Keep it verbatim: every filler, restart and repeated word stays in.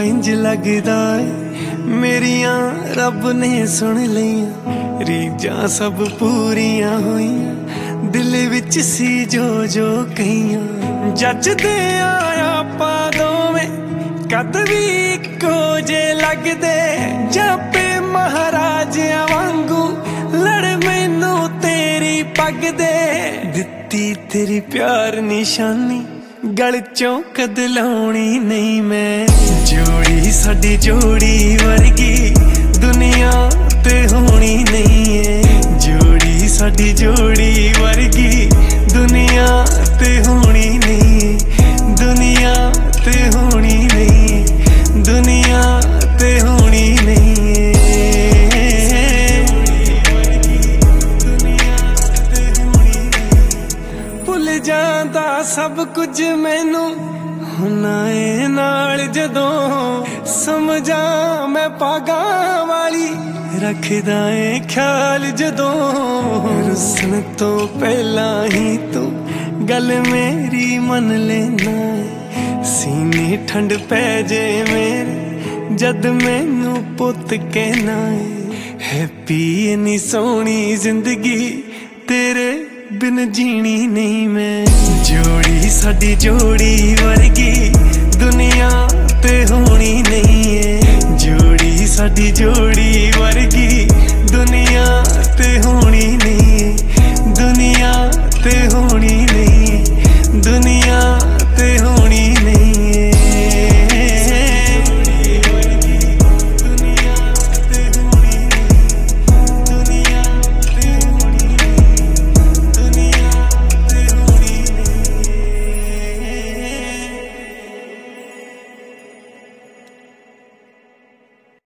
इंज लगदा मेरियां रब ने सुन लियां रीजां सब पूरियां होइयां दिल विच सी जो जो कहियां जचदे आया पा दोवें कद भी इक्को जे लगदे जापे महाराजियां वांगू लड़ मैनू तेरी पग दे दित्ती तेरी प्यार निशानी गल चों कद लाउणी नहीं मैं जोड़ी साडी जोड़ी वर्गी दुनिया ते होनी नहीं है जोड़ी साडी जोड़ी वर्गी दुनिया ते होनी नहीं है दुनिया ते होनी नहीं दुनिया ते होनी नहीं है भुल जांदा सब कुछ मैनू हुना ए नाल जदों समझा मैं पागा वाली रखदा ए ख्याल जदों रुसन तो पहला ही तू गल मेरी मन लेना सीने ठंड पै जे मेरे जद मैनू पुत कहना हैप्पी इन्नी सोहनी जिंदगी तेरे बिन जीनी नहीं मैं जोड़ी साडी जोड़ी वर्गी दुनिया ते होनी नहीं है जोड़ी साडी जोड़ी वर्गी